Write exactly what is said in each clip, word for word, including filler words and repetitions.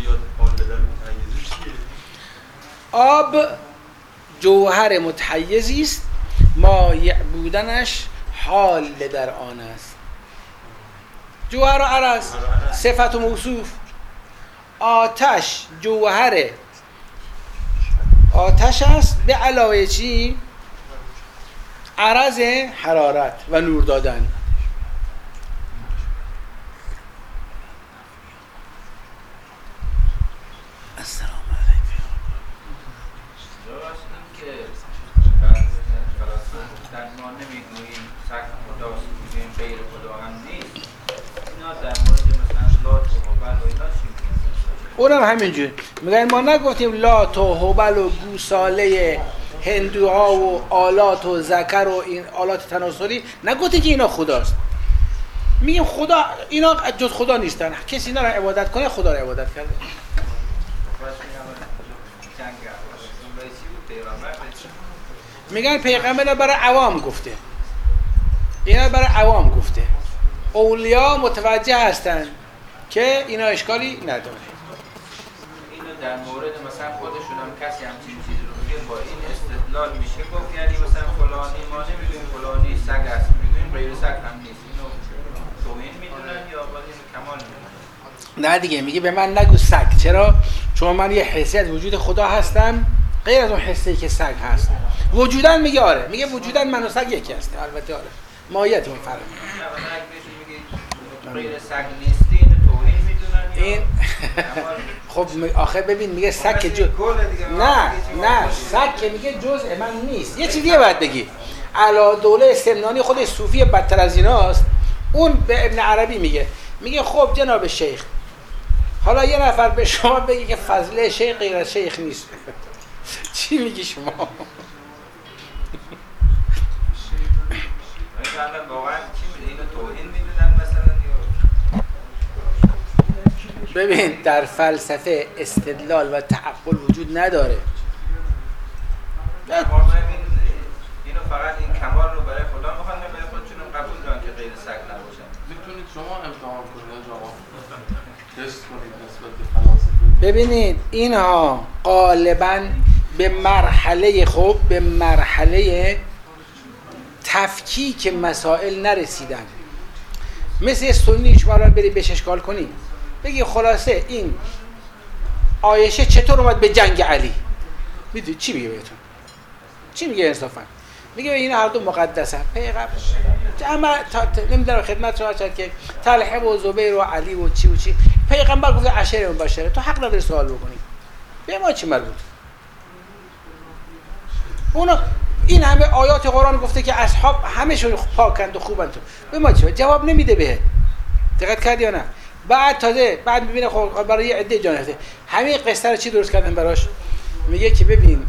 میاد حال در متحیزش چیه؟ آب جوهر متحیزی است مایع بودنش حال در آن است. جوهر و عرض صفت و موصوف. آتش جوهر آتش است به علاوه چی؟ عرض حرارت و نور دادن. السلام علیکم. درست این که در ما نمیگوییم سگ خداست، میگوییم غیر خدا هم نیست. اینا در مورد مثلا لات و هبل و اینا چی میگن؟ اونم همینجور میگن ما نگفتیم لات و هبل و گوساله هندوها و آلات و ذکر و این آلات تناسلی، نگفتیم که اینا خداست. میگیم خدا، اینا جز خدا نیستن. کسی اینا رو عبادت کنه خدا رو عبادت کرده. میگن پیغمبر برای عوام گفته، اینا برای عوام گفته. اولیا متوجه هستن که اینا اشکالی نداره. اینو در مورد مثلا خودشون هم کسی همچین چیزی رو میگه با این استدلال میشه گفت یعنی مثلا فلانی ما نمیگیم فلانی سگ است، میگیم غیر سگ هم نیست. اینو توهین میدونن یا باید اینو کمال میدونن؟ نه دیگه، میگه به من نگو سگ. چرا؟ چون من یه حسی از وجود خدا هستم غیر از اون حسی که سگ هست. وجوداً میگه آره، میگه وجوداً من و سگ یکی هستیم. البته آره ماهیت اون فرق میکنه. غیر سگ نیستین توهین میدونن این خب آخه ببین میگه سگ که جز نه نه سگ که میگه جزء من نیست. یه چیز دیگه باید بگی. علا دوله سمنانی خودش صوفی بدتر از ایناست. اون به ابن عربی میگه میگه خب جناب شیخ، حالا یه نفر به شما بگی که فضله شیخ غیر از شیخ نیست، چی میگی شما؟ واقعا چی میده؟ اینو توهین میدونن مثلا؟ ببین در فلسفه استدلال و تعقل وجود نداره. اینو فقط این کمال رو برای خدا میخوان، برای خودشون قبول دارن که غیر سگ نباشن. میتونید شما امتحان کنید آقا، تست کنید نسبت به فلاسفه. ببینید اینها غالباً به مرحله خب به مرحله تفکیک مسائل نرسیدن. مثل سنی شما را بری بهش اشکال کنی بگی خلاصه این عایشه چطور اومد به جنگ علی، میدونی چی میگه بهتون؟ چی میگه انصافا؟ میگه این هر دو مقدسن. پیغمبر اما نمیدونم خدمت رو کرد که طلحه و زبیر و علی و چی و چی، پیغمبر گفته عشره مبشره، تو حق نداری سوال بکنی. به ما چی مربوط؟ اونا این همه آیات قرآن گفته که اصحاب همه‌شون پاکند و خوبند، تو به ما چی؟ جواب نمیده به. دقت کردی یا نه؟ بعد تازه بعد میبینه خب برای یه عده جان هسته همین قصه رو چی درست کردن براش؟ میگه که ببین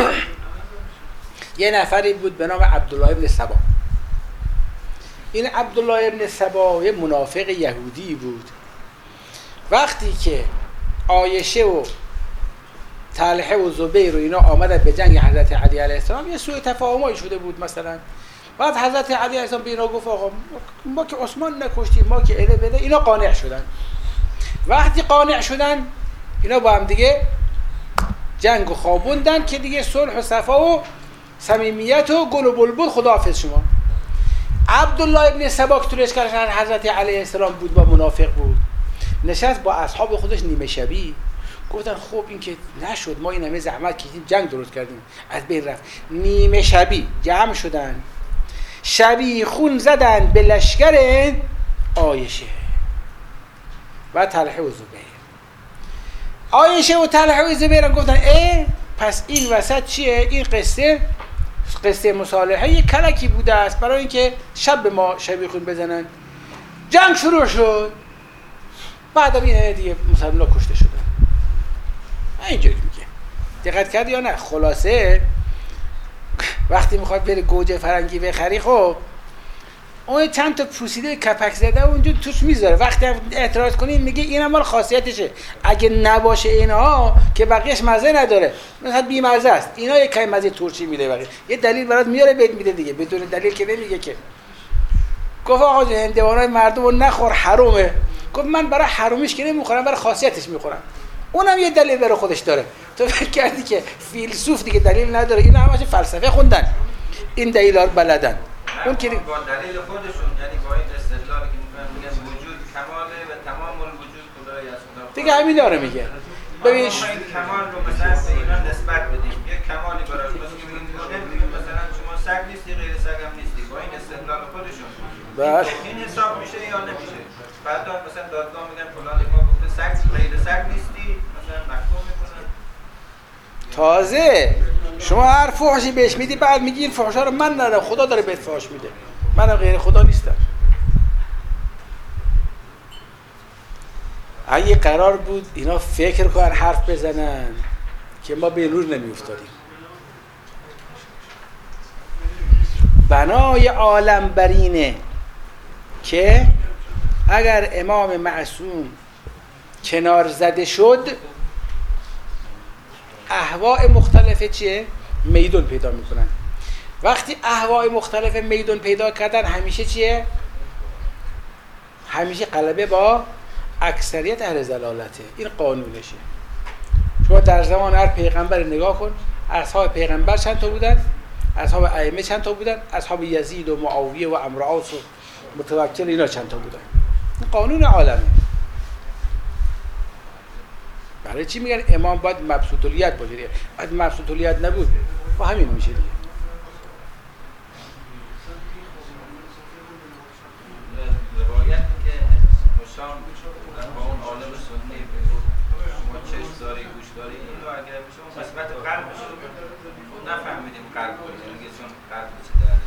یه نفری بود به نام عبدالله ابن سبا. این عبدالله ابن سبا یه منافق یهودی بود. وقتی که عایشه و طلحه و زبیر و اینا آمدن به جنگ حضرت علی علیه السلام، یه سوء تفاهمی شده بود مثلا. بعد حضرت علی علیه السلام به اینا گفت آقا ما که عثمان نکشتیم، ما که اله بده. اینا قانع شدن. وقتی قانع شدن اینا با هم دیگه جنگ و خوابوندن که دیگه صلح و صفا و صمیمیت و گل و بلبل خداحافظ شما. عبدالله ابن سبا که تو لشکر حضرت علیه السلام بود با منافق بود، نشست با اصحاب خودش نیمه شبی، گفتن خب این که نشد، ما این همه زحمت کشیدیم جنگ درست کردیم از بین رفت. نیمه شبی جمع شدن، شبی خون زدن به لشکر عایشه و طلحه و زبیر. عایشه و طلحه و زبیر گفتن اه پس این وسط چیه؟ این قصه قصه مصالحه یک کلکی بوده است برای اینکه شب به ما شبی خون بزنن. جنگ شروع شد. بعد این دیگه مسلمان کشته شدن. اینجوری میگه. دقت کردی یا نه؟ خلاصه وقتی میخواد بره گوجه فرنگی بخری، خب اون چند تا پوسیده کپک زده اونجا توش میذاره. وقتی اعتراض کنین میگه این مال خاصیتشه، اگه نباشه اینها که بقیهش مزه نداره، مثلا بی مزه است، اینا یک کمی مزه ترشی میده. بقیه یه دلیل برات میاره بهت میده دیگه، بدون دلیل که نمیگه که. گفت آقا هندوانای مردم رو نخور حرومه. گفت من برای حرومیش که نمیخورم، برای خاصیتش میخورم. اونم یه دلیل برای خودش داره. تو فکر کردی که فیلسوف دیگه دلیل نداره؟ اینا همش فلسفه خوندن، این دلیلا رو بلدن. اون که با دلیل خودشون، یعنی با این استدلالی که میگن میگن وجود کماله و تمام الوجود خدای از خدا دیگه همین داره میگه. ببین ما این کمال رو مثلا به اینا نسبت بدیم، یه کمالی برای مثلا میگیم مثلا شما سگ نیستی غیر سگ هم نیستی، با این استدلال خودشون بله این حساب میشه یا نمیشه؟ بعد مثلا دادگاه میگن فلان ما گفته سگ غیر سگ نیستی، مثلا محکوم میکنن. تازه شما هر فحشی بهش میدی بعد میگی این فحشا رو من ندارم، خدا داره بهت فحش میده، من غیر خدا نیستم. اگه قرار بود اینا فکر کنن حرف بزنن که ما به نور نمیافتادیم. بنای عالم برینه که اگر امام معصوم کنار زده شد اهواء مختلفه چیه؟ میدون پیدا میکنن. وقتی اهواء مختلف میدون پیدا کردن همیشه چیه؟ همیشه غلبه با اکثریت اهل ضلالته. این قانونشه. شما در زمان هر پیغمبر نگاه کن، اصحاب پیغمبر چند تا بودن؟ اصحاب ائمه چند تا بودن؟ اصحاب یزید و معاویه و عمرو عاص و متوکل اینا چند تا بودن؟ این قانون عالمه. برای چی میگن امام باید مبسوط الیت باشه؟ اگه مبسوط الیت نبود با همین میشه دیگه. روایتی که مشام با اون عالم سنی شما چشم داری گوش داری اینو اگر شما نسبت قلبش رو نفهمیدیم قلب بود میگه چون قلب چه در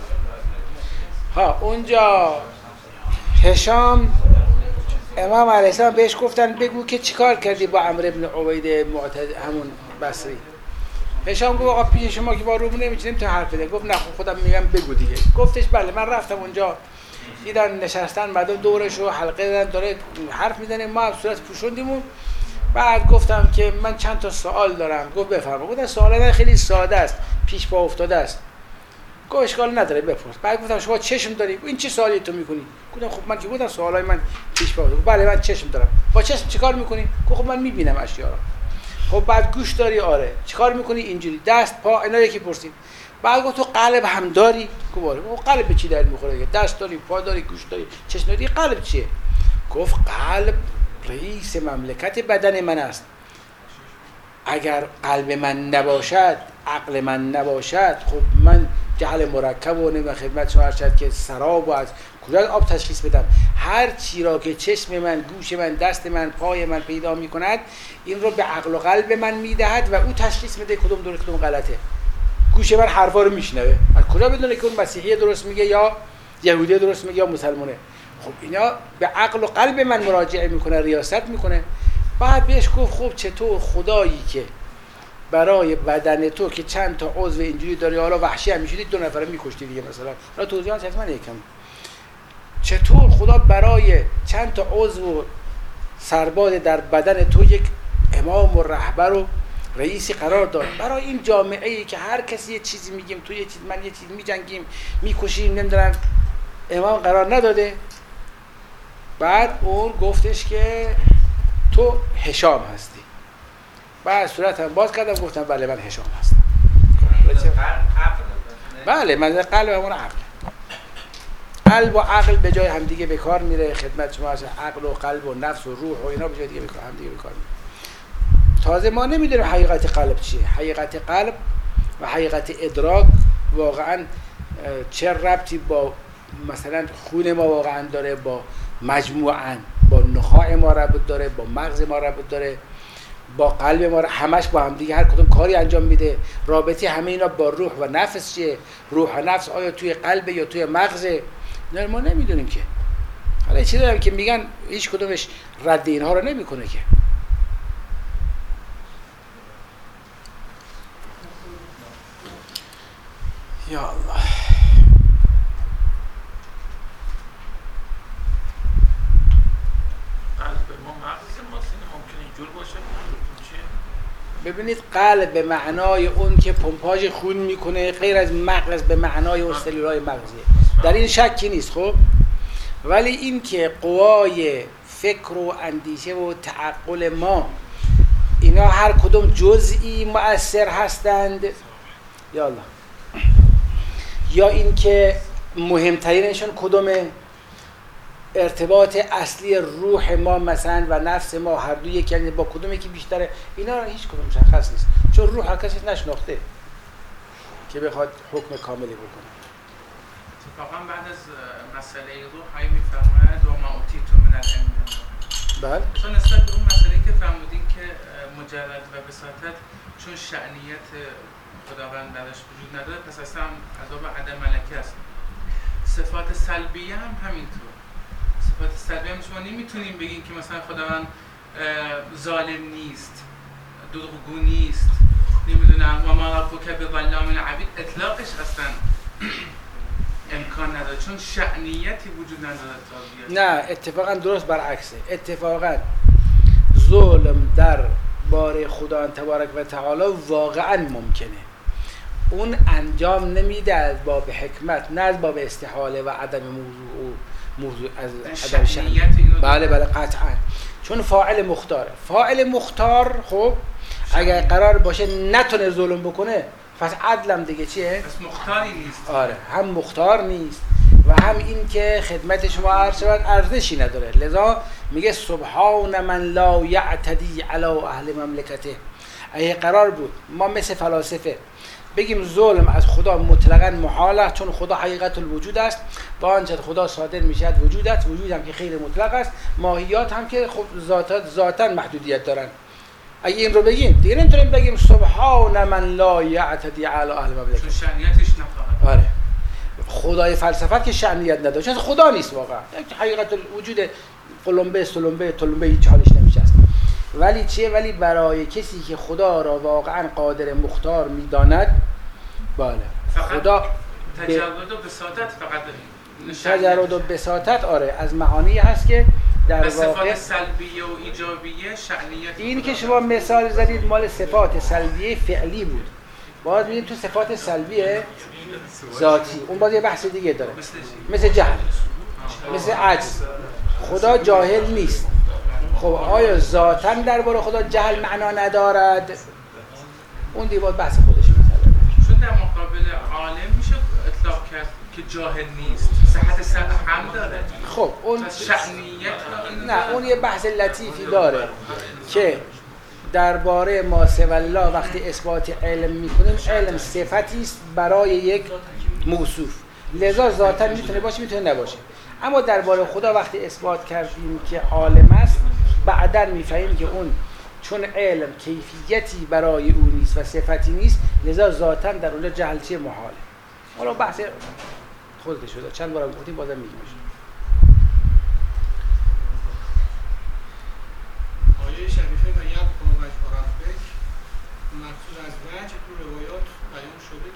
ها اونجا هشام امام علیه السلام بهش گفتن بگو که چیکار کردی با عمرو ابن عبید معتد همون بصری. هشام گفت آقا پیش شما که با روم نمیچینیم تو حرف بده. گفت نه خودم میگم بگو دیگه. گفتش بله من رفتم اونجا دیدن نشستن مردم دورش رو حلقه دادن داره حرف میزنه، ما هم صورت پوشوندیم. بعد گفتم که من چند تا سوال دارم. گفت بفرما. گفتم سوالا خیلی ساده است، پیش پا افتاده است. گفت اشکال نداره بپرس. بعد گفتم شما چشم داری؟ این چه سوالی تو میکنی؟ گفتم خب من که گفتم سوالای من پیش پا افتاده. بله من چشم دارم. با چشم چیکار میکنی؟ گفت خب من میبینم اشیا رو. خب بعد گوش داری؟ آره. چیکار میکنی؟ اینجوری دست پا اینا یکی پرسید. بعد گفت تو قلب هم داری؟ گفت آره. گفت قلب به چی در میخوره؟ دست داری، پا داری، گوش داری، چشم داری، قلب چیه؟ گفت قلب رئیس مملکت بدن من است. اگر قلب من نباشد، عقل من نباشد، خب من جهل مرکب و نمی خدمت شما ارشد که سراب و از کجا آب تشخیص بدم؟ هر چی را که چشم من، گوش من، دست من، پای من پیدا می کند این رو به عقل و قلب من میدهد و او تشخیص میده کدوم درست کدوم غلطه. گوش من حرفا رو میشنوه، از کجا بدونه که اون مسیحی درست میگه یا یهودی درست میگه یا مسلمانه؟ خب اینا به عقل و قلب من مراجعه میکنه، ریاست میکنه. بعد بهش گفت خب چطور خدایی که برای بدن تو که چند تا عضو اینجوری داری، حالا وحشی هم میشدی دو نفره میکشتی دیگه مثلا، حالا توضیحات حتما یکم، چطور خدا برای چند تا عضو سرباز در بدن تو یک امام و رهبر و رئیسی قرار داد؟ برای این جامعه ای که هر کسی یه چیزی میگیم، تو یه چیز من یه چیز میجنگیم میکشیم نمیدونن، امام قرار نداده؟ بعد اون گفتش که تو هشام هستی. بعد صورتم باز کردم گفتم بله من هشام هستم. بله من قلب همون عقل. قلب و عقل به جای همدیگه به کار میره. خدمت شما هست عقل و قلب و نفس و روح و اینا به جای دیگه به کار همدیگه به کار میره. تازه ما نمیدونیم حقیقت قلب چیه. حقیقت قلب و حقیقت ادراک واقعا چه ربطی با مثلا خون ما واقعا داره، با مجموعاً با نخاع ما ربط داره، با مغز ما ربط داره، با قلب ما، همش با هم دیگه هر کدوم کاری انجام میده. رابطه همه اینا با روح و نفس چیه؟ روح و نفس آیا توی قلب یا توی مغزه؟ نه ما نمیدونیم که. حالا چیزی دارم که میگن هیچ کدومش رد اینها رو نمیکنه که. یا الله. ببینید قلب به معنای اون که پمپاژ خون میکنه، غیر از مغز به معنای اون سلولای مغزیه، در این شکی نیست. خب ولی این که قوای فکر و اندیشه و تعقل ما اینا هر کدوم جزئی مؤثر هستند یالا یا اینکه مهمترینشون کدومه؟ ارتباط اصلی روح ما مثلا و نفس ما هر دو یک، یعنی با کدومی که بیشتره؟ اینا هیچ کدوم مشخص نیست، چون روح هر کسی نشناخته که بخواد حکم کاملی بکنه. اتفاقا بعد از مسئله روح هایی میفرماید و ما اوتیتو من العلم. بله. مثلا نسبت به اون مسئله که فرمودین که مجرد و بساطت چون شأنیت خداوند درش وجود نداره پس اصلا عذاب عدم ملکه است. صفات سلبیه هم همینطور. صفات سلبیه هم شما نمیتونیم بگین که مثلا خداوند ظالم نیست، دروغگو نیست، نمیدونم و ما ربک بظلام للعبید، اطلاقش اصلا امکان نداره چون شأنیتی وجود نداره تا بیاد. نه اتفاقا درست برعکسه. اتفاقا ظلم در باره خدا تبارک و تعالی واقعا ممکنه، اون انجام نمیده از باب حکمت، نه از باب استحاله و عدم موضوع موضوع از عدم شأنیت. بله بله قطعا، چون فاعل مختاره. فاعل مختار خب اگر قرار باشه نتونه ظلم بکنه پس عدلم دیگه چیه؟ پس مختاری نیست. آره، هم مختار نیست و هم این که خدمت شما عرض شود ارزشی نداره. لذا میگه سبحان من لا یعتدی علی اهل مملکته. اگه قرار بود ما مثل فلاسفه بگیم ظلم از خدا مطلقاً محاله، چون خدا حقیقت الوجود است، با آنچه خدا صادر میشد وجود است، وجود هم که خیر مطلق است، ماهیات هم که خب ذاتات ذاتاً محدودیت دارن. اگه این رو بگیم دیگه نمیتونیم بگیم سبحان من لا یعتدی علی اهل مملکته، چون شأنیتش نخواهد. آره، خدای فلسفت که شأنیت نداره، چون خدا نیست واقعا، حقیقت الوجود قلمبه سلمبه طلمبه هیچ حالش نمیشه. ولی چیه؟ ولی برای کسی که خدا را واقعا قادر مختار میداند، بله خدا تجرد و بساطت فقط تجرد و بساطت آره از معانی هست که در واقع صفات سلبیه و ایجابیه شأنیت. این که شما مثال زدید مال صفات سلبیه فعلی بود، باز میگیم تو صفات سلبیه ذاتی، اون باز یه بحث دیگه داره، مثل جهل، مثل عجز. خدا جاهل نیست. خب آیا ذاتاً درباره خدا جهل معنا ندارد؟ اون دیگه باید بحث خودش می‌طلبه. چون در مقابل عالم میشه اطلاق کرد که جاهل نیست، صحت سر هم داره. خب اون شأنیت نه، اون یه بحث لطیفی داره که درباره ما سوی الله وقتی اثبات علم میکنیم، علم صفتی است برای یک موصوف، لذا ذاتاً میتونه باشه میتونه نباشه. اما درباره خدا وقتی اثبات کردیم که عالم است، بعداً میفهمیم که اون چون علم کیفیتی برای او نیست و صفتی نیست، لذا ذاتاً در اونجا جهل چیه؟ محاله. حالا بحث خودت شده، چند بارم گفتیم بازم میگیم. آیه شریفه و یک با وجه ربک مقصود از وجه تو روایات بیان شده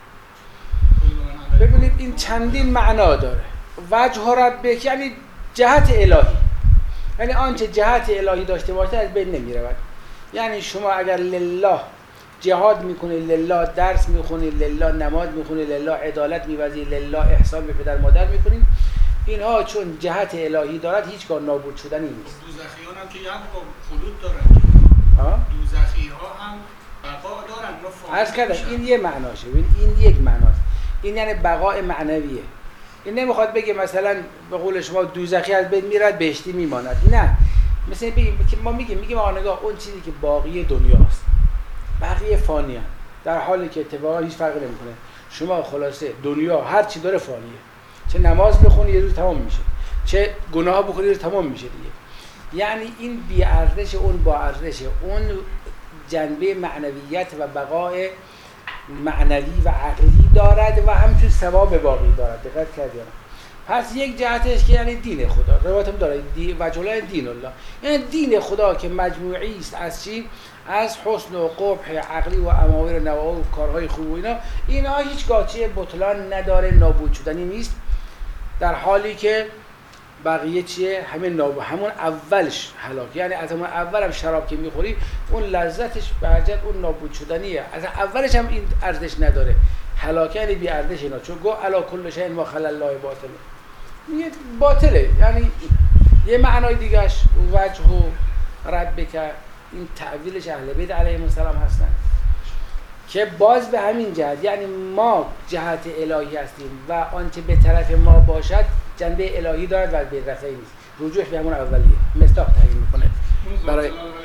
که ببینید این چندین معنا داره. وجه ربک یعنی جهت الهی، یعنی آنچه جهت الهی داشته باشه از بین نمی رود. یعنی شما اگر لله جهاد میکنی، لله درس میخونی، لله نماز میخونی، لله عدالت میوزی، لله احسان به پدر مادر میکنی، اینها چون جهت الهی دارد هیچگاه نابود شدنی نیست. دوزخیان هم که یک با خلود دارن، دوزخی ها هم بقا دارن. عرض کردم این یه معناشه، این یک معناست، این یعنی بقای معنویه. این نمیخواد بگه مثلا به قول شما دوزخی از بین میرد بهشتی میماند، نه. مثلا بگیم که ما میگیم میگیم آقا نگاه اون چیزی که باقی دنیاست، بقیه فانیه، در حالی که اتفاقا هیچ فرقی نمیکنه. شما خلاصه دنیا هر چی داره فانیه، چه نماز بخونی یه روز تمام میشه، چه گناه بکنی یه روز تمام میشه دیگه. یعنی این بی ارزش اون با ارزشه، اون جنبه معنویت و بقای معنوی و عقلی دارد و همچون ثواب باقی دارد. دقت کردید؟ پس یک جهتش که یعنی دین خدا، روایت هم داره وجه دین الله، یعنی دین خدا که مجموعی است از چی؟ از حسن و قبح عقلی و اماور و نواهی و کارهای خوب و اینا، اینا هیچگاه چیه بطلان نداره، نابود شدنی نیست، در حالی که بقیه چیه؟ همین نابود، همون اولش هلاک. یعنی از همون اول هم شراب که میخوری اون لذتش بهجت اون نابود شدنیه، از اولش هم این ارزش نداره، هلاک یعنی بی ارزش اینا. چون گو الا کل شیء ما خلا الله باطله، این باطله. یعنی یه معنای دیگهش وجه و ربک این تعویلش اهل بیت علیهم السلام هستن که باز به همین جهت، یعنی ما جهت الهی هستیم و آنچه به طرف ما باشد جنبه الهی دارد و به رفعی نیست. رجوعش به همون اولیه مصداق تعیین میکنه برای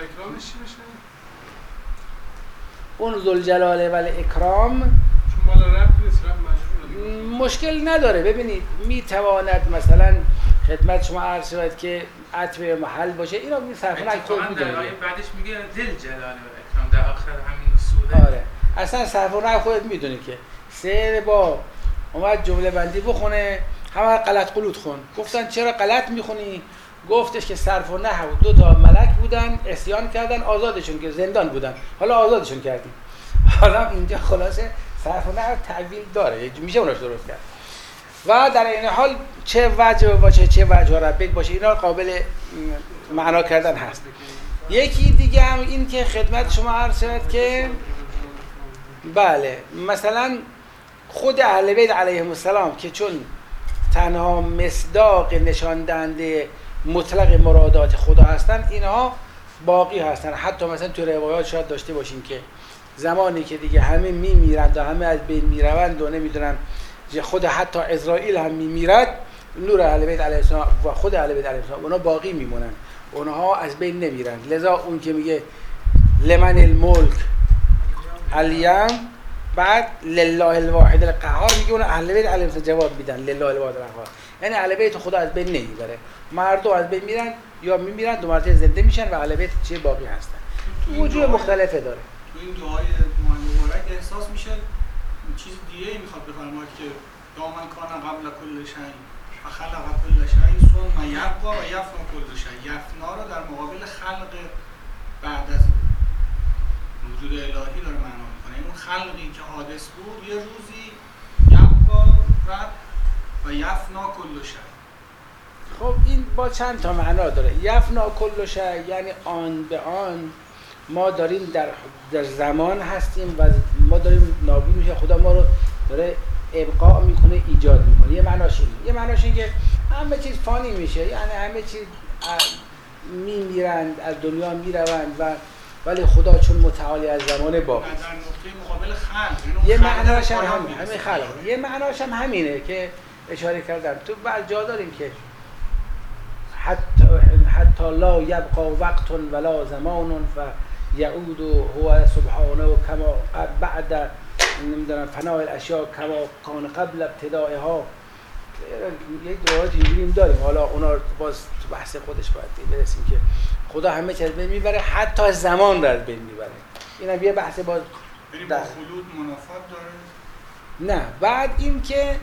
اون ذوالجلال و الاکرام. چون مال رب نیست، رب مجبوره. مشکل نداره. ببینید میتواند مثلا خدمت شما عرض شود که عطف محل باشه، اینا می صرف نه خود میدونه. در آیه بعدش میگه ذل جلال و اکرام در آخر همین سوره. آره اصلا صرف نه خودت میدونی که سه با اومد جمله بندی بخونه، همه غلط قلوت خون. گفتن چرا غلط میخونی؟ گفتش که صرف و نحو دو تا ملک بودن، عصیان کردن، آزادشون که زندان بودن، حالا آزادشون کردیم. حالا اینجا خلاصه صرف و نحو تعویل داره، میشه اوناش درست کرد. و در این حال چه وجه باشه چه وجه ربک باشه اینا قابل معنا کردن هست. یکی دیگه هم این که خدمت شما عرض شد که بله مثلا خود اهل بیت علیهم السلام که چون تنها مصداق نشان دهنده مطلق مرادات خدا هستن، اینها باقی هستن. حتی مثلا تو روایات شاید داشته باشیم که زمانی که دیگه همه میمیرند و همه از بین میروند و نمیدونن که خود حتی اسرائیل هم میمیرد، نور اهل بیت علیه السلام و خود اهل بیت علیه السلام اونها باقی میمونن، اونها از بین نمیرند. لذا اون که میگه لمن الملک الیم، بعد لله الواحد القهار، میگه اون اهل بیت علیه السلام جواب میدن لله الواحد القهار، یعنی اهل بیت خدا از بین نمیبره. مردم از بین میرن یا میمیرن، دو مرتبه زنده میشن و اهل بیت چه باقی هستن. وجوه مختلفه داره. تو این دعای مبارک احساس میشه چیز دیگه ای میخواد بفرماید که یا من کان قبل کل شیء و خلق کل شیء ثم یبقی و یفنا کل شیء. یفنا رو در مقابل خلق بعد از وجود الهی داره معنا میکنه. اون خلقی که حادث بود یه روزی یبقی رب و یفنا کل شیء. خب این با چند تا معنا داره. یفنا کل شیء یعنی آن به آن ما داریم در در زمان هستیم و ما داریم نابود میشه، خدا ما رو داره ابقاء میکنه، ایجاد میکنه. یه معناش اینه. یه معناش اینه که همه چیز فانی میشه، یعنی همه چیز میمیرند، از دنیا میروند و ولی خدا چون متعالی از زمان باقی. در نقطه مقابل خلق یه معناش هم همین همین خلق. یه معناش هم همینه که اشاره کردم. تو بعض جا داریم که حتی حتی لا یبقى وقت ولا زمان و یعود هو سبحانه کما بعد نمیدونم فناء الاشیاء کما کان قبل ابتدائها. یک روایت اینجوری داریم، حالا اونا باز تو بحث خودش باید برسیم که خدا همه چیز بین میبره، حتی زمان رو از بین میبره. اینم یه بحث باز با خلود منافات داره. نه بعد این که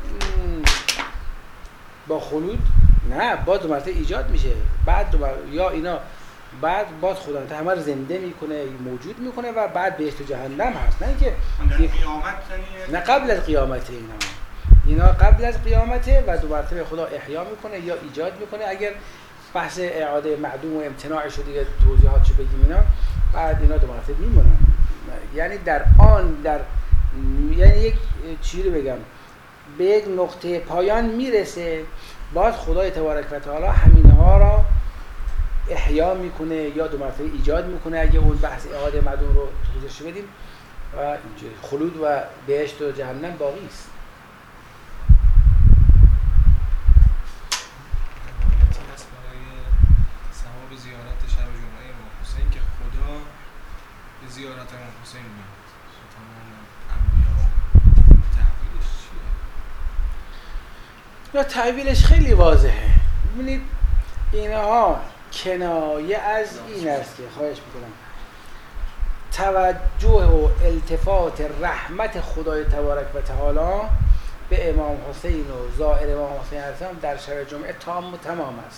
با خلود نه باز دو مرتبه ایجاد میشه، بعد دو یا اینا بعد باز خدا تا همه رو زنده میکنه، موجود میکنه و بعد بهشت و جهنم هست. نه اینکه قیامت نه قبل از قیامت اینا اینا قبل از قیامته و دو مرتبه خدا احیا میکنه یا ایجاد میکنه. اگر بحث اعاده معدوم و امتناعش رو دیگه توضیحاتشو بگیم اینا، بعد اینا دو مرتبه میمونن. یعنی در آن در یعنی یک چیزی بگم به یک نقطه پایان میرسه، باز خدای تبارک و تعالی همینها را احیا میکنه یا دو مرتبه ایجاد میکنه. اگه اون بحث اعاده معدوم رو توضیحش بدیم و اینجوری خلود و بهشت و جهنم باقی است. ثواب زیارت شب جمعه امام حسین که خدا به زیارت امام حسین میاد. تمام انبیا تعبیرش چیه؟ یا تعبیرش خیلی واضحه. ببینید اینها کنایه از این است که خواهش میکنم توجه و التفات رحمت خدای تبارک و تعالی به امام حسین و ظاهر امام حسین علیه السلام در شب جمعه تام و تمام است.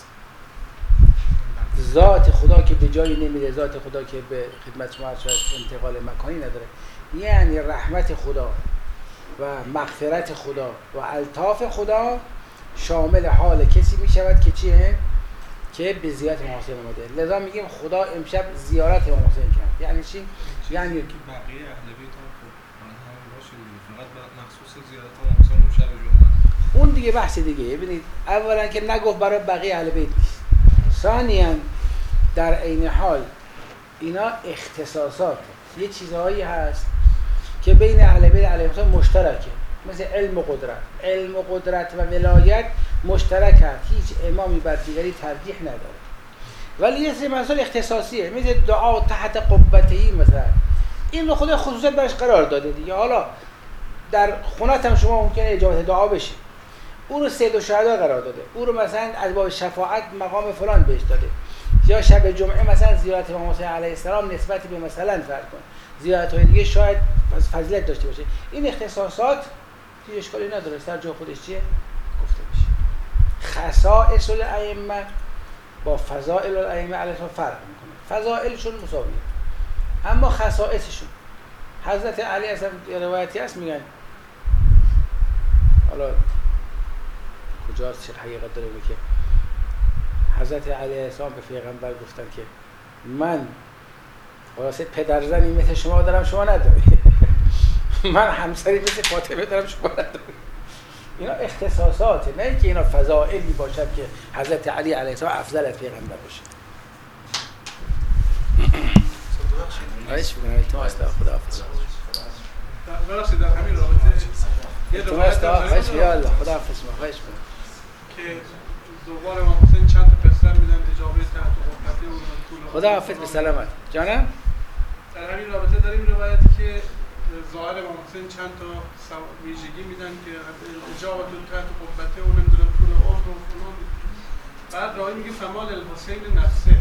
ذات خدا که به جایی نمیره، ذات خدا که به خدمت شما انتقال مکانی نداره، یعنی رحمت خدا و مغفرت خدا و الطاف خدا شامل حال کسی میشود که چیه؟ که به زیارت امام حسین اومده. لذا میگیم خدا امشب زیارت امام حسین کرد. یعنی چی؟ یعنی که بقیه اهل بیت هم خب همین باشه دیگه، فقط مخصوص زیارت امام حسین اون شب جمعه. اون دیگه بحث دیگه. ببینید اولا که نگفت برای بقیه اهل بیت نیست. ثانیاً در عین حال اینا اختصاصات، یه چیزهایی هست که بین اهل بیت علیهم السلام مشترکه، مثل علم و قدرت. علم و قدرت و ولایت مشترک هست، هیچ امامی بر دیگری ترجیح نداره. ولی یه سری مسائل اختصاصیه، مثل دعا تحت قبته‌ای مثلا، این رو خدا خصوصیت برش قرار داده دیگه. حالا در خونت هم شما ممکنه اجابت دعا بشه، او رو سید الشهدا قرار داده، او رو مثلا از باب شفاعت مقام فلان بهش داده، یا شب جمعه مثلا زیارت امام حسین علیه السلام نسبت به مثلا فرض کن زیارت های دیگه شاید فضیلت داشته باشه. این اختصاصات هیچ اشکالی نداره، سر جای خودش چیه گفته میشه. خصائص الائمه با فضائل الائمه علیه السلام فرق میکنه. فضائلشون مساویه، اما خصائصشون، حضرت علی اصلا روایتی هست میگن، حالا کجاست چه حقیقت داره، که حضرت علیه السلام به پیغمبر گفتن که من واسه پدرزنی مثل شما دارم شما نداری، من همسری مثل فاطمه دارم شما نداری. اینا اختصاصاته، نه اینکه اینا فضائلی باشد که حضرت علی علیه السلام افضل از پیغمبر باشه. خواهش می‌کنم التماس دارم، خداحافظ. ببخشید در همین رابطه یه التماس دارم، خواهش یا الله، خداحافظ. خواهش می‌کنم که زوار امام حسین چند تا پسر میدن اجابه تحت قبته و طول خداحافظ به سلامت. جانم در همین رابطه داریم روایتی که ظاهر امام حسین چند تا ویژگی میدن که اجابه تحت قبته و نمیدونم طول عمر و فلان. بعد راهی میگه فمال الحسین نفسه،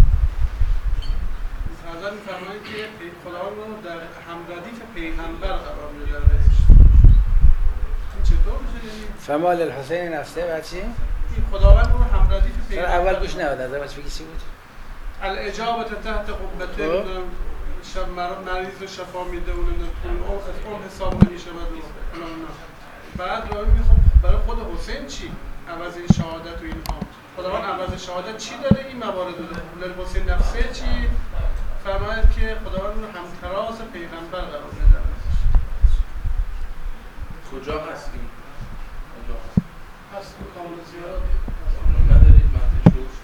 حضرت میفرمایند که خداوند رو در همردیف پیغمبر قرار میده در بهشت. این چطور میشه؟ یعنی فمال الحسین نفسه بعد چی؟ این خداوند رو همردیف پیغمبر. اول گوش نمیداد، اول بگی چی بود؟ الاجابه تحت قبته، شب مریض رو شفا میده و اون حساب نمیشه. بعد راهی میگه خب برای خود حسین چی؟ عوض این شهادت و اینها خداوند عوض شهادت چی داره؟ این موارد داره. للحسین نفسه چی؟ فرماید که خداوند رو همتراز پیغمبر قرار میده. کجا هستیم؟ کجا هست؟ هست تو کامل زیارات ندارید مهد شوش؟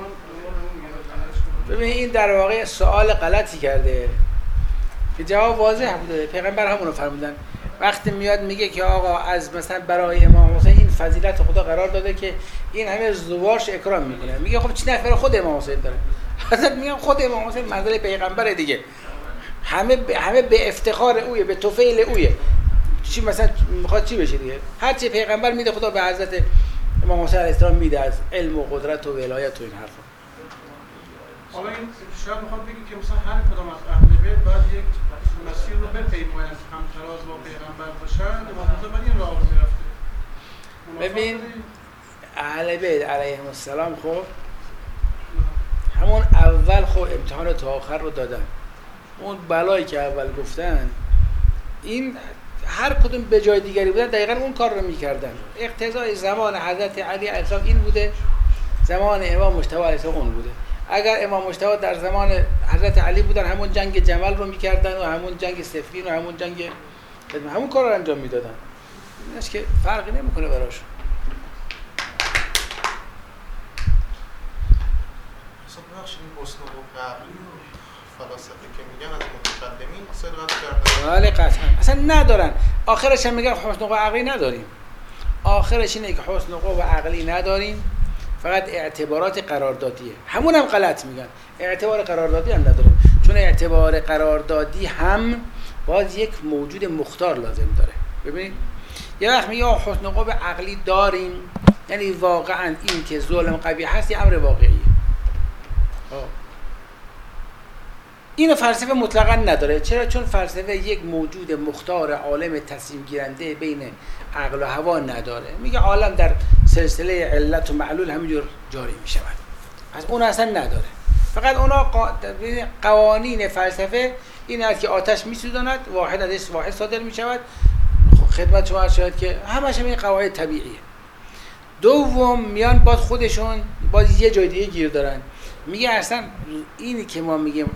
ببین این در واقع سوال غلطی کرده که جواب واضح بوده. پیغمبر همونو فرمودن وقتی میاد میگه که آقا از مثلا برای امام حسین این فضیلت خدا قرار داده که این همه زوارش اکرام میکنه، میگه خب چی نفر خود امام حسین داره؟ حضرت میگن خود امام حسین منزل پیغمبره دیگه، همه ب... همه به افتخار اویه، به طفیل اویه، چی مثلا میخواد چی بشه دیگه؟ هر چی پیغمبر میده خدا به حضرت امام حسین علیه السلام میده از علم و قدرت و ولایت و این حرفا. حالا این شاید میخواد بگه که مثلا هر کدام از اهل بیت باید یک مسیر رو بپیمایند همتراز با پیغمبر باشن، امام حسین باید این راه رو میرفته. ببین اهل بیت علیهم السلام خب همون اول خب امتحان تا آخر رو دادن، اون بلایی که اول گفتن این هر کدوم به جای دیگری بودن دقیقا اون کار رو میکردن. اقتضای زمان حضرت علی علیه السلام این بوده، زمان امام مجتبی علیه السلام اون بوده. اگر امام مجتبی در زمان حضرت علی بودن همون جنگ جمل رو میکردن و همون جنگ صفین و همون جنگ همون کار رو انجام میدادن، این است که فرقی نمیکنه براشون. اصلا بخشی این حسن و عقلی فلاسفه که میگن از متکلمین سرقت کردن. بله قطعا اصلا ندارن. آخرش هم میگن حسن و عقلی نداریم، آخرش اینه که حسن و عقلی نداریم، فقط اعتبارات قراردادیه. همون هم غلط میگن، اعتبار قراردادی هم نداریم، چون اعتبار قراردادی هم باز یک موجود مختار لازم داره. ببینید یه وقت میگه حسن و عقلی داریم، یعنی واقعا این که ظلم قبیح هست یه امر واقعیه. اینو فلسفه مطلقا نداره. چرا؟ چون فلسفه یک موجود مختار عالم تصمیم گیرنده بین عقل و هوا نداره. میگه عالم در سلسله علت و معلول همینجور جاری میشود، از اون اصلا نداره. فقط اونا قوانین فلسفه این است که آتش میسوزاند، واحد ازش واحد صادر میشود. خدمت شما عرض شود که همش این قواعد طبیعیه. دوم میان باز خودشون باز یه جای دیگه گیر دارن، میگه اصلا اینی که ما میگیم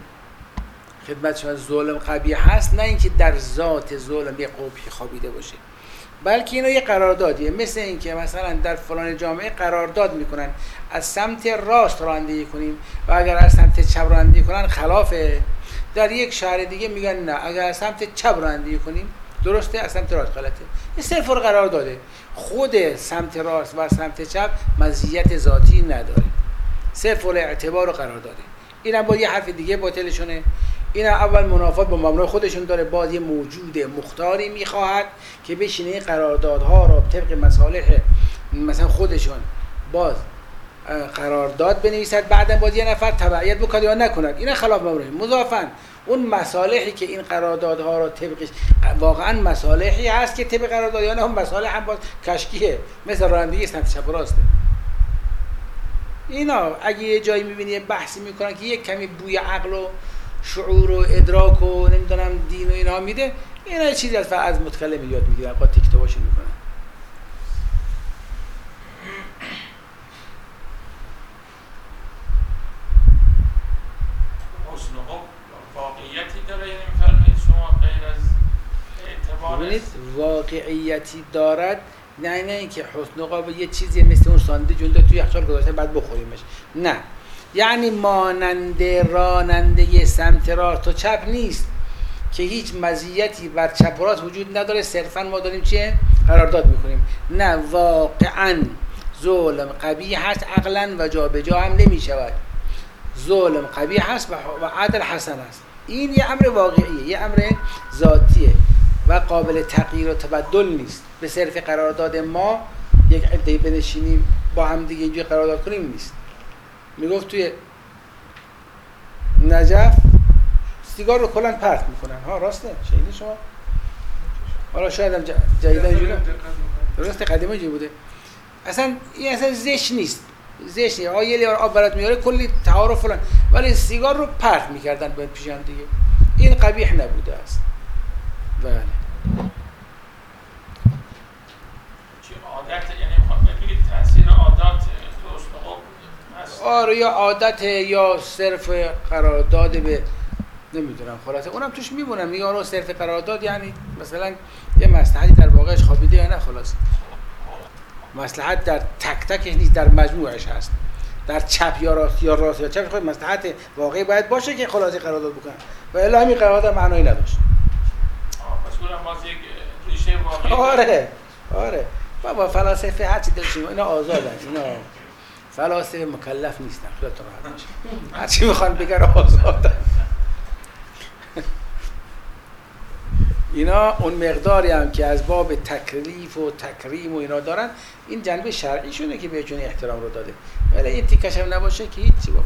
خدمت شما ظلم قبیح هست، نه اینکه در ذات ظلم یه قبحی خوابیده باشه، بلکه اینا یه قراردادیه. مثل این که مثلا در فلان جامعه قرارداد میکنن از سمت راست رانندگی کنیم و اگر از سمت چپ رانندگی کنن خلافه. در یک شهر دیگه میگن نه اگر از سمت چپ رانندگی کنیم درسته، از سمت راست غلطه. این صرف قرار داده. خود سمت راست و سمت چپ مزیت ذاتی نداره، صرف اعتبار رو قرار داده. اینم با یه حرف دیگه باطلشونه. این اول منافات با مبنای خودشون داره، بعد یه موجود مختاری میخواهد که بشینه این قراردادها را طبق مصالح مثلا خودشون باز قرارداد بنویسد، بعداً باز یه نفر تبعیت بکنه یا نکند. این خلاف مبنای. مضافاً اون مصالحی که این قراردادها را طبقش واقعاً مصالحی هست که طبق قرارداد، یا نه هم مصالح هم باز کشکیه، مثل رانندگی سمت چپ راسته. اینا اگه یه جایی میبینی بحثی میکنن که یک کمی بوی عقل و شعور و ادراک و نمیدونم دین و اینا میده، اینا یه چیزی از از متکلم یاد میگیرن، قاطی کتاباشون میکنن. حسن و واقعیتی داره، یعنی میفرمایید شما غیر از اعتبار ببینید واقعیتی دارد، نه نه اینکه حسن و قاب یه چیزی مثل اون ساندویچ اونجا توی یخچال گذاشته بعد بخوریمش، نه، یعنی ماننده رانندگی سمت راست و چپ نیست که هیچ مزیتی بر چپ و راست وجود نداره، صرفا ما داریم چیه قرارداد میکنیم. نه، واقعا ظلم قبیح هست عقلا و جا به جا هم نمیشود. ظلم قبیح هست و عدل حسن است. این یه امر واقعیه، یه امر ذاتیه و قابل تغییر و تبدل نیست. به صرف قرارداد ما یک عده بنشینیم با هم دیگه اینجوری قرارداد کنیم نیست. میگفت توی نجف سیگار رو کلن پرت میکنن. ها راسته؟ شنیدی شما؟ حالا شاید هم جدیدا اینجوری درسته، قدیما اینجوری بوده. اصلا این اصلا زشت نیست، زشت نیست. آ یه لیوان آب برات میاره کلی تعارف فلان، ولی سیگار رو پرت میکردن باید پیش هم دیگه. این قبیح نبوده است. بله. چه عادت، یعنی بگید تاثیر عادات درست هست؟ آره، یا عادت یا صرف قرارداد به نمیدونم خلاصه اونم توش میمونم. میگه آره صرف قرارداد یعنی مثلا یه مصلحتی در واقعش خوابیده یا نه، خلاص مصلحت در تک تکش نیست، در مجموعش هست. در چپ یا راست یا راست یا چپ خود مصلحت واقعی باید باشه که خلاصه قرارداد بکنن و الا همین قرارداد معنایی نداشت. آه پس اونم باز یک ریشه واقعی. آره آره بابا فلاسفه هرچی دلشون اینا آزادن، اینا فلاسفه مکلف نیستن، خیالتون راحت باشه. هرچی میخوان بگن آزادن. اینا اون مقداری هم که از باب تکلیف و تکریم و اینا دارن، این جنبه شرعی شونه که بهشون احترام رو داده، ولی این تیکش هم نباشه که هیچی. بابا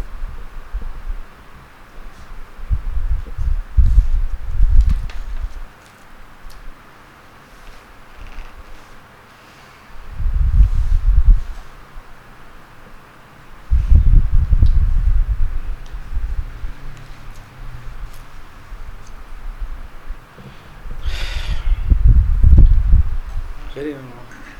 بریم این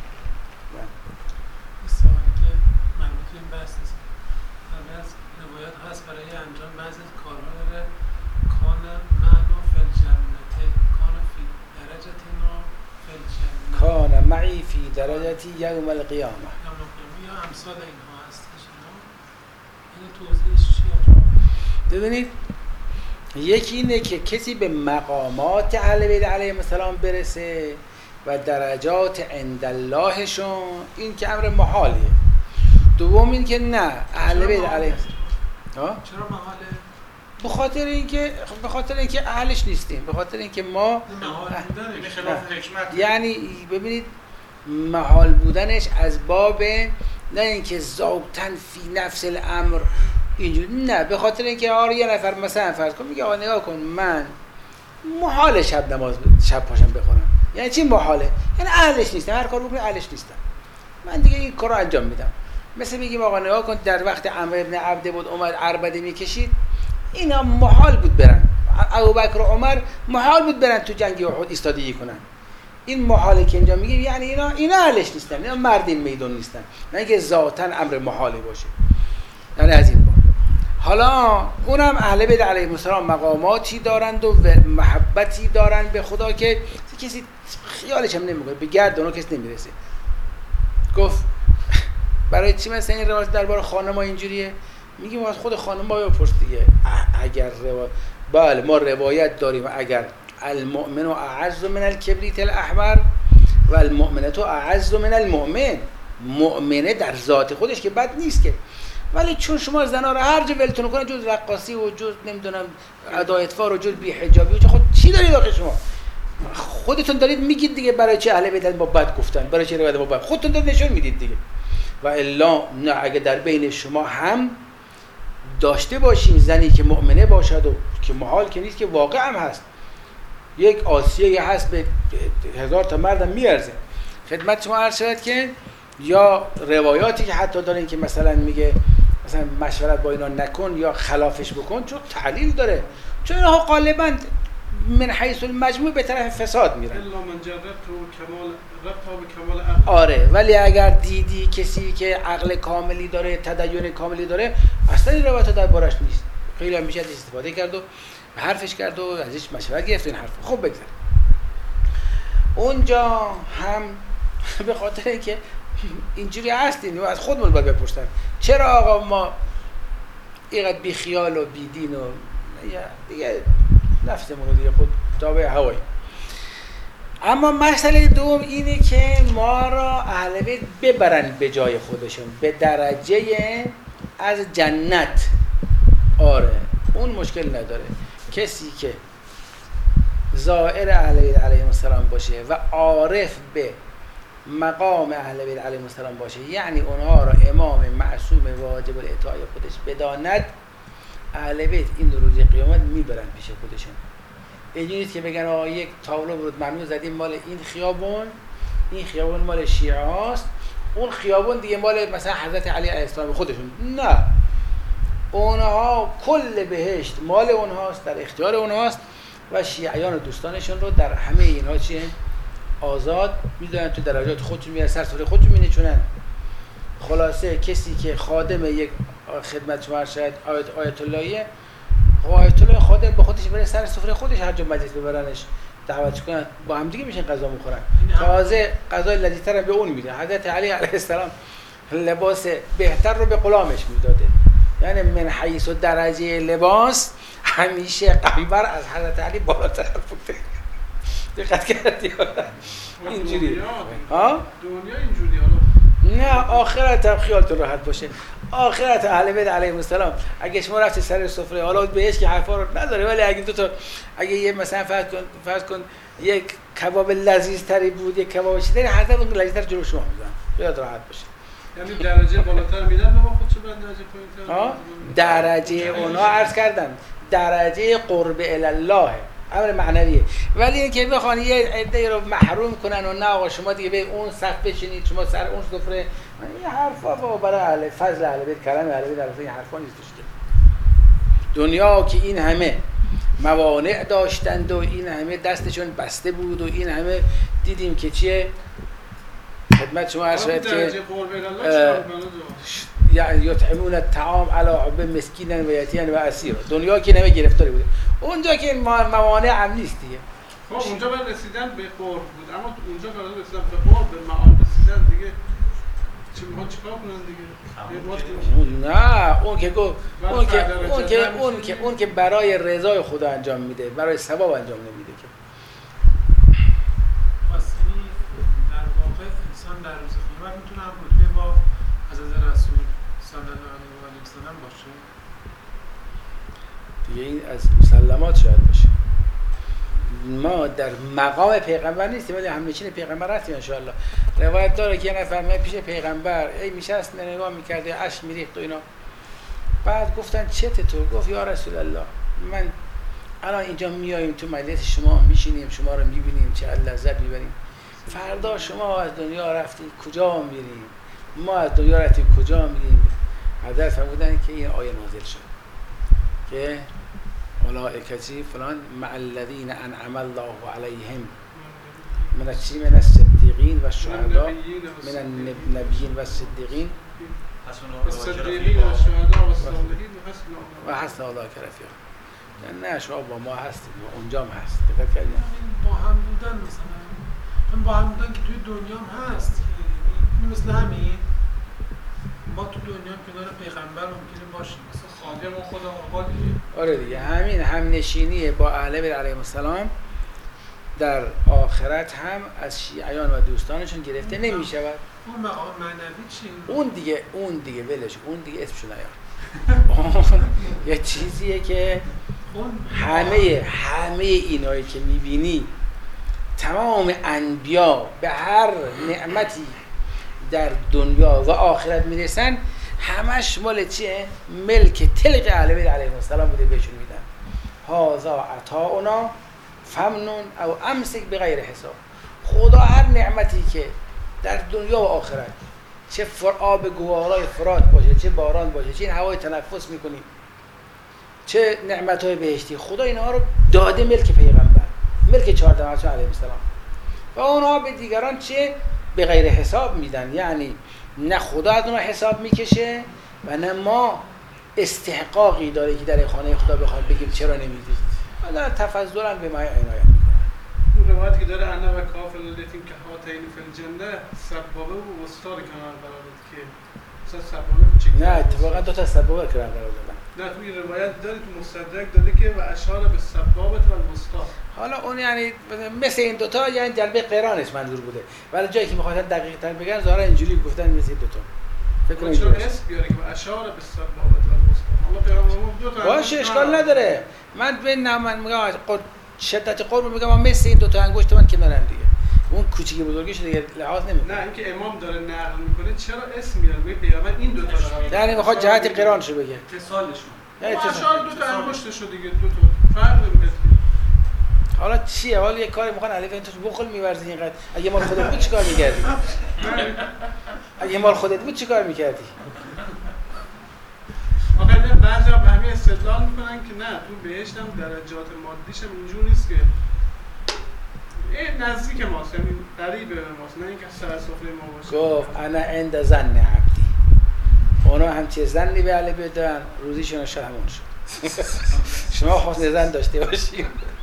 سوالی که من میتونیم بحث نیست. همه از روایات هست برای انجام بعضی از کارها داره کان معنا فی الجنته، کان فی درجتنا فی الجنته، کان معی فی درجتی یوم القیامه. یا امثال اینها هستش. اینو توضیحش چیه؟ ببینید یکی اینه که کسی به مقامات اهل بیت علیهم السلام برسه و درجات عند اللهشون، این که امر محالیه. دوم این که نه اهل بیت علیهم السلام. چرا محاله؟ به خاطر اینکه به خاطر اینکه اهلش نیستیم، به خاطر اینکه ما یعنی ببینید محال بودنش از باب نه اینکه ذاتاً فی نفس الامر اینجوری، نه، به خاطر اینکه آره یه نفر مثلا فرض کن میگه آقا نگاه کن من محال شب نماز شب پاشم بخونم. یعنی چی محاله؟ یعنی اهلش نیستم، هر کار بکنم اهلش نیستم، من دیگه این کارو انجام میدم. مثل میگیم آقا نگاه کن در وقت عمرو بن عبده بود عمر عربده میکشید، اینا محال بود برن. ابوبکر و عمر محال بود برن تو جنگ احد ایستادگی کنن. این محاله که اینجا میگیم یعنی اینا اینا اهلش نیستن، اینا مرد این میدون نیستن، نه اینکه ذاتاً امر محاله باشه. یعنی از این با حالا اونم اهل بیت علیهم السلام مقاماتی دارند و محبتی دارند به خدا که کسی خیالش هم نمیکنه، به گرد اونها کسی نمیرسه. گفت برای چی مثلا این روایت درباره خانم‌ها اینجوریه؟ میگیم از خود خانم‌ها بپرس دیگه. اگر روایت بله ما روایت داریم اگر المؤمن اعز من الکبریت الاحمر و المؤمنه اعز من المؤمن، مؤمنه در ذات خودش که بد نیست که، ولی چون شما زنا رو هر جا ولتون کنه جز رقاصی و جز نمیدونم ادای اطفال و جز بی حجابی و خود چی دارید آخه شما؟ خودتون دارید میگید دیگه برای چه اهل بیت با بد گفتن، برای چه روایت با بد خودتون دارید نشون میدید دیگه. و الا نه اگه در بین شما هم داشته باشیم زنی که مؤمنه باشد و که محال که نیست که واقع هم هست، یک آسیه هست به هزار تا مردم میارزه. خدمت شما عرض شد که یا روایاتی که حتی دارین که مثلا میگه مثلا مشورت با اینا نکن یا خلافش بکن، چون تعلیل داره، چون اینها غالبا من حیث المجموع به طرف فساد میرن. الا من جربت و کمال ربط به کمال عقل. آره، ولی اگر دیدی کسی که عقل کاملی داره، تدین کاملی داره، اصلا این روایت دربارش نیست، خیلی هم میشه استفاده کرد و حرفش کرد و ازش مشورت گرفت این حرف. خب بگذار اونجا هم به خاطر اینکه اینجوری هستیم و از خودمون باید بپرسن چرا آقا ما اینقدر بی خیال و بی دین و دیگه نفسمون رو دیگه خود تابع هوایی. اما مسئله دوم اینه که ما را اهل بیت ببرن به جای خودشون، به درجه از جنت. آره اون مشکل نداره، کسی که زائر اهل بیت علیهم السلام باشه و عارف به مقام اهل بیت علیهم السلام باشه، یعنی اونها را امام معصوم واجب الاطاعه خودش بداند، اهل بیت این روز قیامت میبرن پیش خودشون. اینجوری نیست که بگن آقا یک تابلو بود ممنوع زدیم مال این خیابون، این خیابون مال شیعه هاست، اون خیابون دیگه مال مثلا حضرت علی علیه السلام خودشون. نه، اونها کل بهشت مال اونهاست، در اختیار اونهاست و شیعیان و دوستانشون رو در همه اینها چیه آزاد میدونن، تو درجات خودشون میارن، سر سفره خودشون مینشونن. خلاصه کسی که خادم یک خدمت شما شاید آیت آیت اللهیه، آیت الله خادم به خودش بره سر سفره خودش، هر جا مجلس ببرنش دعوت کنن، با هم دیگه میشن غذا میخورن، تازه غذای لذیذتر به اون میده. حضرت علی علیه السلام لباس بهتر رو به غلامش میداده، یعنی من حیث و درجه لباس همیشه قنبر از حضرت علی بالاتر بوده. دقت کردی؟ اینجوری ها؟ دنیا اینجوری. حالا نه آخرت هم خیالتون راحت باشه، آخرت اهل بیت علیهم السلام اگه شما رفتی سر سفره، حالا بهش که حرفا رو نداره، ولی اگه دو تا اگه یه مثلا فرض کن فرض کن یک کباب لذیذ تری بود، یک کباب چیزی حضرت اون لذیذ تر جلو شما میذارن، بیاد راحت باشه. یعنی درجه بالاتر میدن به خودش، به درجه پایینتر ها درجه اونها عرض کردم درجه قرب الی الله امر معنویه، ولی اینکه بخوان یه عده رو محروم کنن و نه آقا شما دیگه به اون صف بشینید، شما سر اون سفره، این حرفا با برای اهل فضل اهل بیت کلام اهل بیت این حرفا نیستش که. دنیا که این همه موانع داشتند و این همه دستشون بسته بود و این همه دیدیم که چیه خدمت شما عرض شد که یطعمون الطعام علی حب مسکینا و یتیما و اسیرا، دنیا که نمی گرفتاری بوده، اونجا که این موانع هم نیست دیگه. خب اونجا باید رسیدن به قرب بود، اما اونجا که رسیدن به قرب، به معاد رسیدن دیگه چه میخواد چیکار کنن دیگه؟ نه اون که گفت اون که اون که اون که اون که برای رضای خدا انجام میده، برای ثواب انجام نمیده که. واسه در واقع انسان در روز قیامت میتونه هم رتبه با حضرت رسول صلی الله علیه و سلم باشه. دیگه این از مسلمات شاید باشه. ما در مقام پیغمبر نیستیم ولی همنشین پیغمبر هستیم ان شاء الله. روایت داره که یه نفر من پیش پیغمبر ای میشست نگاه میکرده، اشک میریخت و اینا. بعد گفتن چته تو؟ گفت یا رسول الله من الان اینجا میاییم تو مجلس شما میشینیم، شما رو میبینیم چه لذت میبریم، فردا شما از دنیا رفتید کجا میریم؟ ما از دنیا رفتیم کجا میریم؟ حضرت فرمودن که این آیه نازل شد که ملائکتی فلان مع الذین انعم الله علیهم من الصدیقین و الشهداء من النبیین و الصدیقین صدیقین و شهدا و صالحین و حسن و حسن اولئک رفیقا. نه شما با ما هستید و اونجا هم هست. دقت کردید؟ با هم بودن مثلا هم با هم بودن که توی دنیا هم هست. این مثل همین ما تو دنیا هم کنار پیغمبر ممکنه باشیم مثلا خادم خدا آقا دیگه. آره دیگه همین هم نشینی با اهل بیت علیهم السلام در آخرت هم از شیعیان و دوستانشون گرفته نمی شود. اون مقام معنوی چی؟ اون دیگه اون دیگه ولش اون دیگه اسمشو نیار. اون یه چیزیه که همه همه اینایی که میبینی تمام انبیا به هر نعمتی در دنیا و آخرت میرسن همش مال چیه؟ ملک تلق اهل بیت علیهم السلام بوده بهشون میدن. هذا عطاؤنا فمنون او امسک بغیر حساب. خدا هر نعمتی که در دنیا و آخرت چه فر آب گوارای فرات باشه، چه باران باشه، چه این هوای تنفس میکنیم، چه نعمتهای بهشتی، خدا اینها رو داده ملک پیغمبر، ملک چهارده معصوم علیهم السلام. و اونها به دیگران چه به غیر حساب میدن. یعنی نه خدا از اونها حساب میکشه و نه ما استحقاقی داره که در خانه خدا بخواد بگیم چرا نمیدید. و دارن تفضلا به ما عنایت میکنن. اون روایتی که داره انا و کافل التیم که هاتین فی الجنه سبابه و وسطا رو کنار قرار داد که مثلا سبابه کوچیک. نه اتفاقا دو تا سبابه کنار قرار دادن. نه توی روایت داره تو مستدرک داره که و اشار به سبابه و الوسطا. حالا اون یعنی مثل این دوتا یعنی جلبه قرانش منظور بوده. ولی جایی که می‌خواستن دقیق تر بگن ظاهرا اینجوری گفتن مثل این دوتا. فکر کنم چون اسم بیاره که و اشار به سبابه و الوسطا. حالا پیغمبر دو تا باشه اشکال نداره. من به من میگم شدت قرب میگم ما مثل این دوتا انگشت من کنارم دیگه. اون کوچیک بزرگیش دیگه لحاظ نمیکنه. نه اینکه امام داره نقل میکنه چرا اسم میاره؟ میگه پیغمبر این دو تا رو یعنی میخواد جهت قرانشو بگه. اتصالشون. یعنی اشار دو تا انگشتشو دیگه دو تا فرق نمیکنه. حالا چیه؟ حالا یه کاری میخوان الف انتش بخل میورزی اینقدر. اگه مال خودت بود چیکار میکردی؟ اگه مال خودت بود چیکار میکردی؟ آخه نه بعضیا به همین استدلال میکنن که نه تو بهشت هم درجات مادیش هم اینجور نیست که این نزدیک ماست، یعنی قریب ماست، نه اینکه سر سفره ما باشه. گفت انا عند ظن عبدی. اونا هم چه ظنی به اهل بیت دارن روزیشون شد همون شد. شما حسن ظن داشته باشید.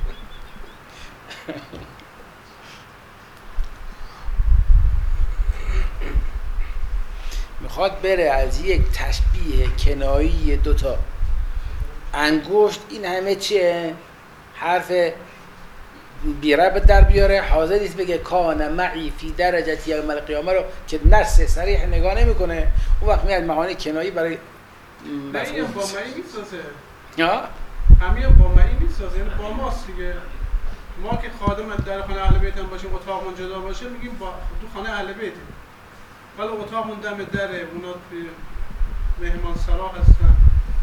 میخواد بره از یک تشبیه کنایی دوتا انگشت این همه چیه؟ حرف بیرب در بیاره. حاضر نیست بگه کان معی فی درجتی یوم القیامه رو که نص صریح نگاه نمیکنه. اون وقت میاد معانی کنایی برای مفهوم با معی میسازه. ها؟ همین با معی میسازه، یعنی با ماست دیگه. ما که خادم در خانه اهل بیت هم باشیم اتاقمون جدا باشه میگیم با تو خانه اهل بیت. ولی اتاقمون دم دره، اونا توی مهمان سرا هستن.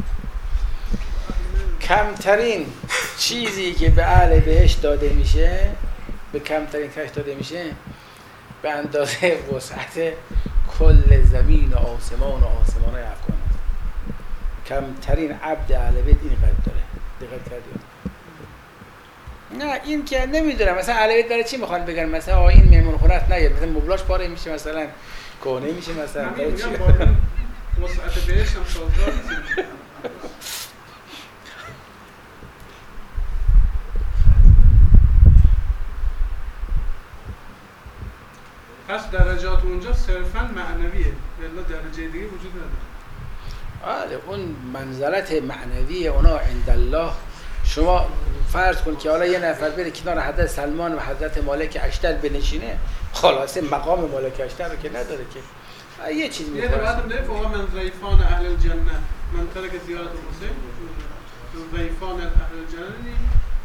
کمترین چیزی که به اهل بهشت داده میشه، به کمترین کش داده میشه به اندازه وسعت کل زمین و آسمان و آسمان های افغان هست. کمترین عبد اهل بیت این قدر داره. دقت کردید؟ نه این که نمیدونم مثلا اهل بیت برای چی میخوان بگن مثلا آقا این مهمون خونه است، نه مثلا مبلاش پاره میشه، مثلا کونه میشه، مثلا برای چی وسعت بهشت هم سازدار نیست. پس درجات اونجا صرفاً معنویه، ولی درجه دیگه وجود نداره. آره اون منزلت معنوی اونا عند الله. شما فرض کن که حالا یه نفر بره کنار حضرت سلمان و حضرت مالک اشتر بنشینه، خلاصه مقام مالک اشتر رو که نداره که یه چیز میخواد. یه بعدم نه فوق من ضیفان اهل الجنه من ترک زیارت حسین ضیفان اهل الجنه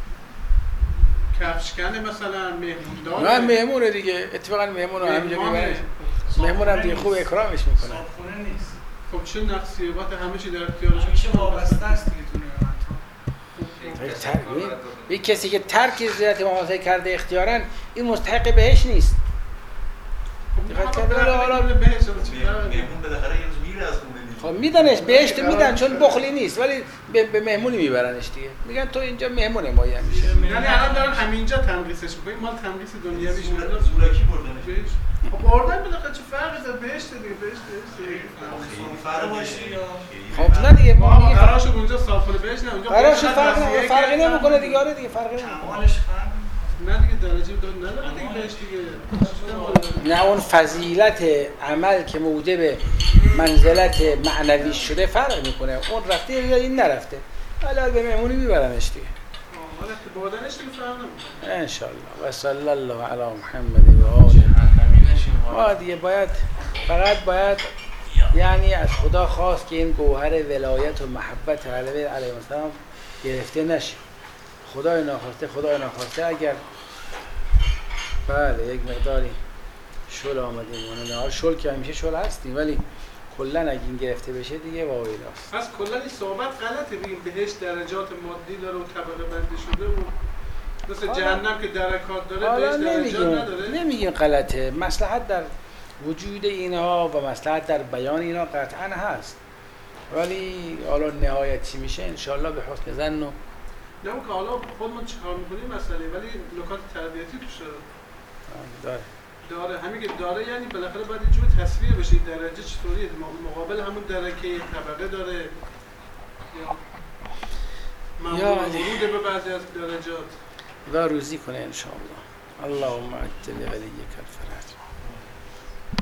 کفشکنه مثلا مهمون داره. نه مهمونه دیگه، اتفاقا مهمون رو همینجا میبرن. مهمون هم دیگه خوب اکرامش میکنن. صابخونه نیست. خب چه نقصیه؟ وقت همه چی در اختیارش همیشه وابسته است دیگه تو نعمت‌ها. یک کسی که ترک زیارت امام کرده اختیاراً این مستحق بهش نیست. دقت کردن حالا بهش مهمون بالاخره یه روز میره از خونه. خب میدنش بهشت میدن چون بخلی نیست، ولی به, به مهمونی میبرنش دیگه. میگن تو اینجا مهمون ما همیشه. یعنی الان دارن همینجا تنقیسش می‌کنیم، مال تنقیس دنیویش نداره. زورکی بردنش. بهش خب بردن بالاخره چه فرقی داره؟ بهشت دیگه، بهشت بهشت. خیلی فرق باشه یا خب نه دیگه ما ما دیگه قرار شد اونجا صافونه بهشت نه اونجا قرار خودش شد فرقی وصیه نمیکنه، فرقی کرد. نمیکنه دیگه. آره دیگه فرقی نمیکنه. کمالش فرق نه دیگه درجه داد نداره دیگه بهشت دیگه. نه اون فضیلت عمل که موجب منزلت معنوی شده فرق میکنه. اون رفته یا این نرفته. حالا به مهمونی میبرمش دیگه. حالا که بردنش دیگه فرق نمیکنه. ان شاء الله. و صلی الله علی محمد و آله. جهنمی نشیم ما دیگه باید فقط باید یعنی از خدا خواست که این گوهر ولایت و محبت علیه علیه السلام گرفته نشه. خدای ناخواسته خدای ناخواسته اگر بله یک مقداری شل آمده مونه. حال شل که همیشه شل هستیم ولی کلا اگه این گرفته بشه دیگه واویلاست. از کلا این صحبت غلطه. ببین بهشت درجات مادی داره و طبقه بندی شده و مثل جهنم که درکات داره حالا بهشت درجات نمیگیم نداره. نمیگیم غلطه. مصلحت در وجود اینها و مصلحت در بیان اینها قطعا هست ولی حالا نهایت چی میشه انشالله به حسن ظن و نه که حالا خودمون چیکار میکنیم مسئله ولی نکات تربیتی توش داره داره. همین که داره یعنی بالاخره باید یه جور تصویر بشه این درجه چطوریه، مقابل همون درکه طبقه داره یا یا ورود به بعضی از درجات و روزی کنه انشاءالله. اللهم اجل ولیک الفرج.